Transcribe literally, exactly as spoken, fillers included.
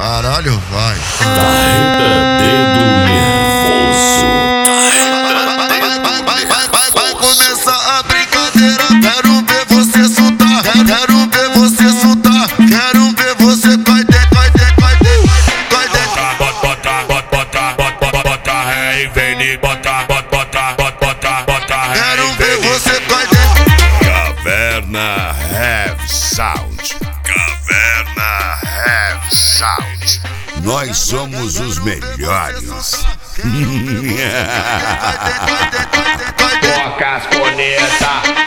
Caralho, vai. Carrega dedo nervoso. Vai começar a brincadeira. Quero ver você soltar. Quero ver você soltar. Quero ver você vai dentro, vai dentro, vai dentro, vai dentro. Bota, bota, bota, bota, bota, ré e vem e bota, bota, bota, bota, bota, ré. Quero ver você vai dentro. Caverna Heavy Sound. Caverna Heavy Sound. Nós somos os melhores. Toca as cornetas.